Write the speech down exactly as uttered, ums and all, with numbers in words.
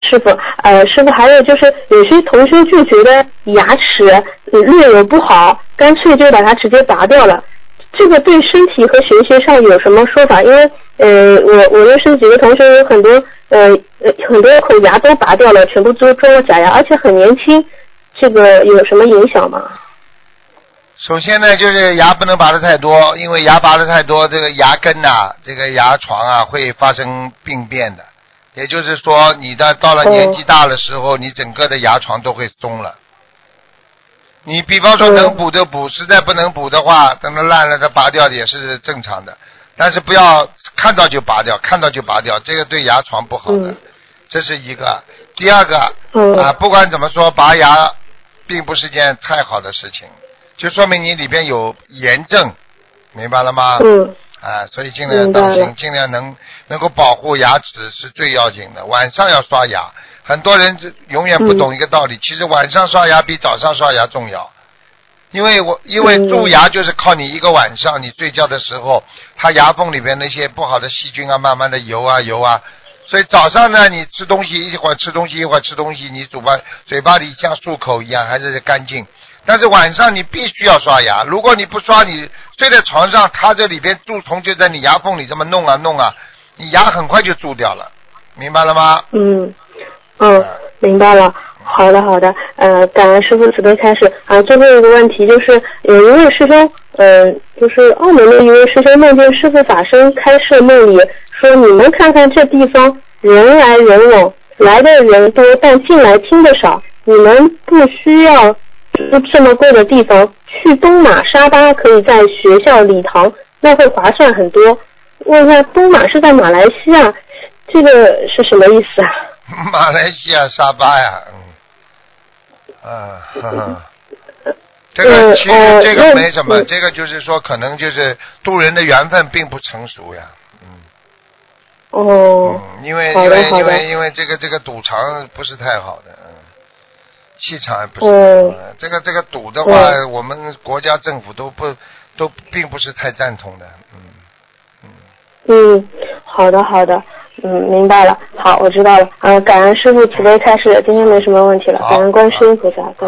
师傅，呃，师傅还有就是有些同学就觉得牙齿呃略有不好，干脆就把它直接拔掉了。这个对身体和学习上有什么说法？因为呃，我我认识几个同学有很多呃呃很多口牙都拔掉了，全部都装了假牙，而且很年轻，这个有什么影响吗？ 首先呢，就是牙不能拔得太多，因为牙拔得太多，这个牙根呐、啊，这个牙床啊会发生病变的。也就是说，你的到了年纪大的时候，你整个的牙床都会松了。你比方说能补就补，实在不能补的话，等它烂了，它拔掉也是正常的。但是不要看到就拔掉，看到就拔掉，这个对牙床不好的。这是一个。第二个啊，不管怎么说，拔牙并不是件太好的事情，就说明你里边有炎症，明白了吗？ 嗯。 啊，所以尽量当心，尽量能能够保护牙齿是最要紧的。晚上要刷牙，很多人永远不懂一个道理，嗯、其实晚上刷牙比早上刷牙重要。因为我因为蛀牙就是靠你一个晚上，你睡觉的时候，它牙缝里边那些不好的细菌啊，慢慢的游啊游啊，所以早上呢，你吃东西一会儿吃东西一会儿吃东西，你嘴巴嘴巴里像漱口一样还是干净。但是晚上你必须要刷牙，如果你不刷，你睡在床上，它这里边蛀虫就在你牙缝里这么弄啊弄啊，你牙很快就蛀掉了，明白了吗？ 嗯，嗯，明白了。好的，好的。呃，感恩师父慈悲开示。啊，最后一个问题就是，有一位师兄，嗯、呃，就是澳门的一位师兄梦见师父法身开示梦里说，你们看看这地方人来人往，来的人多，但进来听得少，你们不需要这么贵的地方，去东马沙巴可以在学校礼堂，那会划算很多。问一下，东马是在马来西亚，这个是什么意思啊？ 马来西亚沙巴呀，嗯，啊，呵呵这个其实这个没什么，这个就是说可能就是渡人的缘分并不成熟呀，嗯。 哦。 嗯，因为因为因为因为这个这个赌场不是太好的，嗯。气场也不是、嗯、这个这个赌的话、嗯、我们国家政府都不都并不是太赞同的。嗯嗯嗯，好的好的，嗯，明白了。好，我知道了。呃，感恩师父慈悲开示，今天没什么问题了。感恩观世音菩萨。